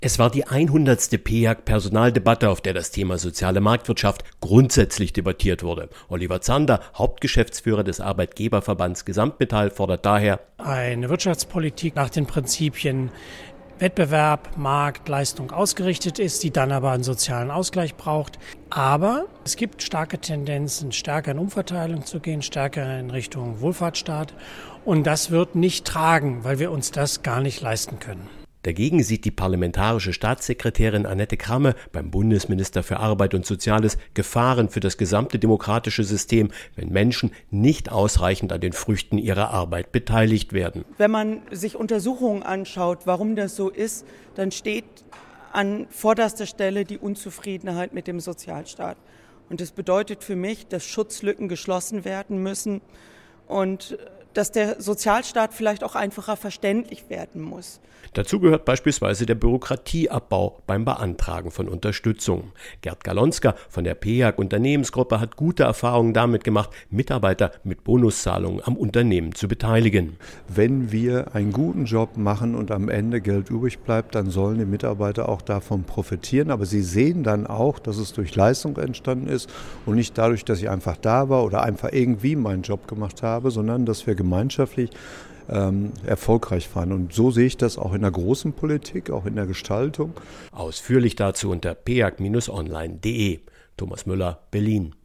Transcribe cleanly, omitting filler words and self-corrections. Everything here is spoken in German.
Es war die 100. PEAG-Personaldebatte, auf der das Thema soziale Marktwirtschaft grundsätzlich debattiert wurde. Oliver Zander, Hauptgeschäftsführer des Arbeitgeberverbands Gesamtmetall, fordert daher eine Wirtschaftspolitik nach den Prinzipien Wettbewerb, Markt, Leistung ausgerichtet ist, die dann aber einen sozialen Ausgleich braucht. Aber es gibt starke Tendenzen, stärker in Umverteilung zu gehen, stärker in Richtung Wohlfahrtsstaat. Und das wird nicht tragen, weil wir uns das gar nicht leisten können. Dagegen sieht die parlamentarische Staatssekretärin Annette Kramme beim Bundesminister für Arbeit und Soziales Gefahren für das gesamte demokratische System, wenn Menschen nicht ausreichend an den Früchten ihrer Arbeit beteiligt werden. Wenn man sich Untersuchungen anschaut, warum das so ist, dann steht an vorderster Stelle die Unzufriedenheit mit dem Sozialstaat. Und das bedeutet für mich, dass Schutzlücken geschlossen werden müssen und dass der Sozialstaat vielleicht auch einfacher verständlich werden muss. Dazu gehört beispielsweise der Bürokratieabbau beim Beantragen von Unterstützung. Gerd Galonska von der PEAG-Unternehmensgruppe hat gute Erfahrungen damit gemacht, Mitarbeiter mit Bonuszahlungen am Unternehmen zu beteiligen. Wenn wir einen guten Job machen und am Ende Geld übrig bleibt, dann sollen die Mitarbeiter auch davon profitieren. Aber sie sehen dann auch, dass es durch Leistung entstanden ist und nicht dadurch, dass ich einfach da war oder einfach irgendwie meinen Job gemacht habe, sondern dass wir gemeinschaftlich erfolgreich waren. Und so sehe ich das auch in der großen Politik, auch in der Gestaltung. Ausführlich dazu unter peag-online.de. Thomas Müller, Berlin.